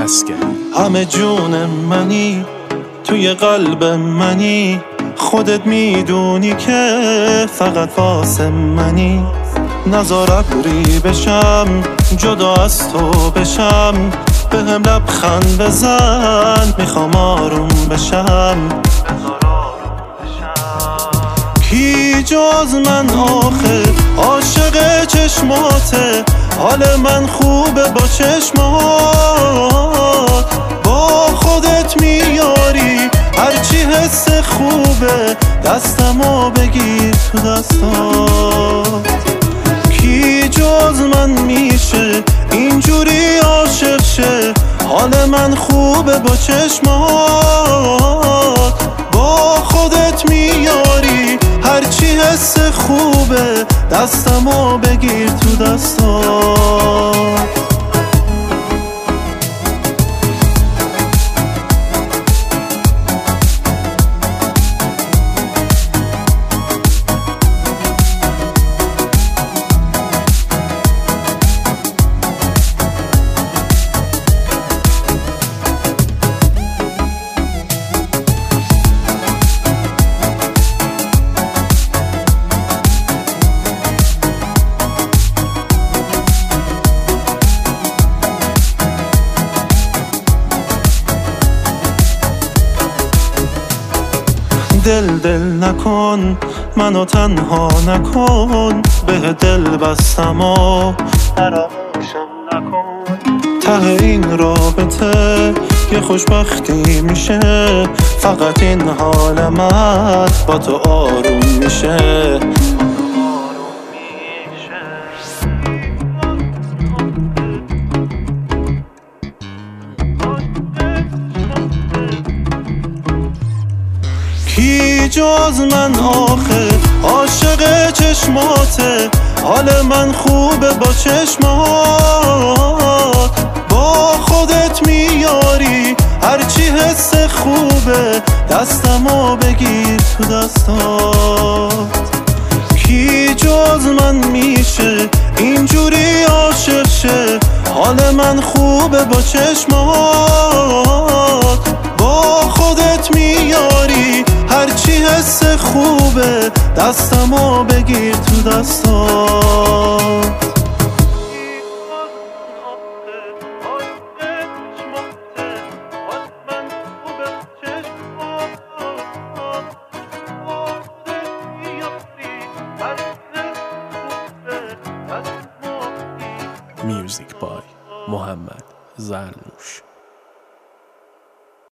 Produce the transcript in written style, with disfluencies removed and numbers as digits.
اسکری. همه جون منی، توی قلب منی، خودت میدونی که فقط واسه منی. نذار ابری بشم، جدا از تو بشم، به هم لبخند بزن، میخوام آروم بشم. کی جز من آخه عاشق چشماته، حال من خوبه با چشمات، با خودت میاری هرچی حس خوبه، دستمو بگیر تو دستات. کی جز من میشه اینجوری عاشق شه، حال من خوبه با چشمات، با خودت میاری هرچی حس خوبه، دستمو بگیر تو دستات. دل نکن، منو تنها نکن، به دل بستم و فراموشم نکن. ته این رابطه یه خوشبختی میشه، فقط این حال من با تو آروم میشه. کی جز من آخه عاشق چشماته، حال من خوبه با چشمات، با خودت میاری هرچی حس خوبه، دستمو بگیر تو دستات. کی جز من میشه اینجوری عاشق شه، حال من خوبه با چشمات، با خودت میاری هرچی حس خوبه، دستمو بگیر تو دستات. میوزیک بای محمد زرنوش.